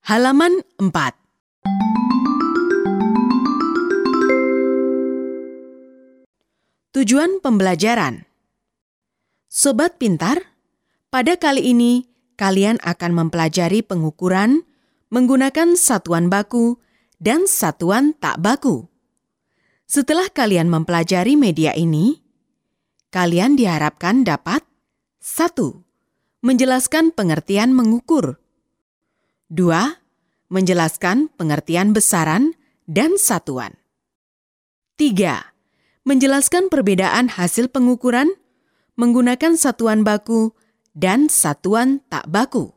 Halaman 4. Tujuan pembelajaran. Sobat pintar, pada kali ini kalian akan mempelajari pengukuran menggunakan satuan baku dan satuan tak baku. Setelah kalian mempelajari media ini, kalian diharapkan dapat 1. Menjelaskan pengertian mengukur. 2. Menjelaskan pengertian besaran dan satuan. 3. Menjelaskan perbedaan hasil pengukuran menggunakan satuan baku dan satuan tak baku.